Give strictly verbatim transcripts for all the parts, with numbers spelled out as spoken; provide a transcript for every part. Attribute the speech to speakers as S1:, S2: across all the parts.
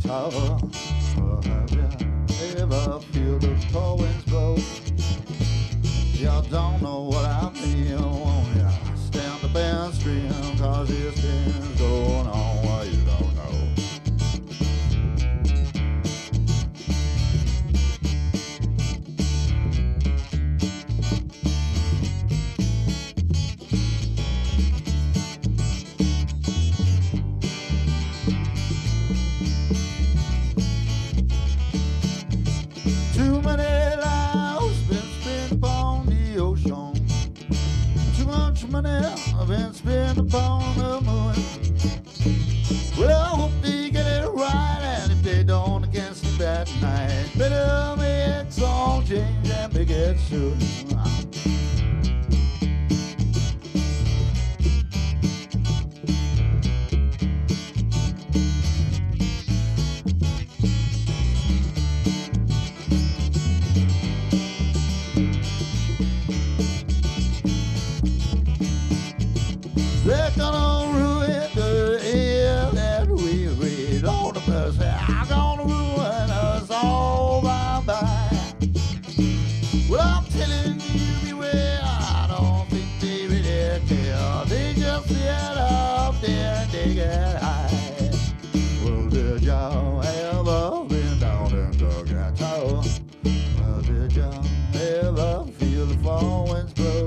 S1: tower. Well, have you ever feel the cold winds blow? Y'all don't know what I mean, won't ya? Stand the band stream, cause this thing's going on while you don't know. Too many lives been spent upon the ocean. Too much money been spent upon the moon. Well, I hope they get it right, and if they don't, I can't sleep at night. Better make some change and make it soon. They're gonna ruin the air that we breathe. Lord of mercy, I'm gonna ruin us all by by. Well, I'm telling you, beware. I don't think they really care. They just sit up there and they get high. Well, did y'all ever been down in the tower? Well, did y'all ever feel the fall winds blow?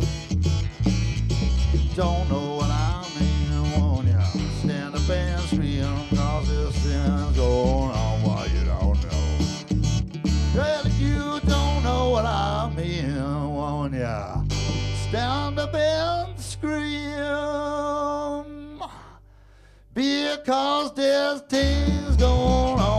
S1: Don't know what I mean, won't ya? Stand up and scream, cause this thing's going on while you don't know. Well, if you don't know what I mean, won't ya? Stand up and scream, because this thing's going on.